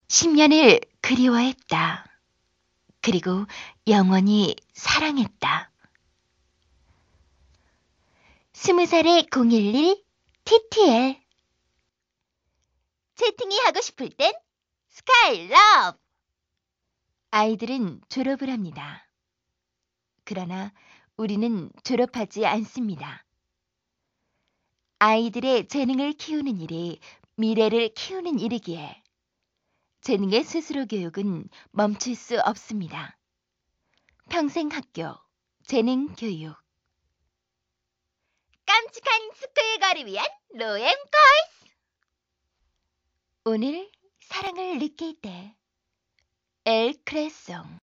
10년을 그리워했다. 그리고 영원히 사랑했다. 20살의 011 TTL. 채팅이 하고 싶을 땐 스카이러브. 아이들은 졸업을 합니다. 그러나 우리는 졸업하지 않습니다. 아이들의 재능을 키우는 일이 미래를 키우는 일이기에 재능의 스스로 교육은 멈출 수 없습니다. 평생 학교 재능 교육. 깜찍한 스쿨걸을 위한 로엠 코스. 오늘 사랑을 느낄 때 엘 크레송.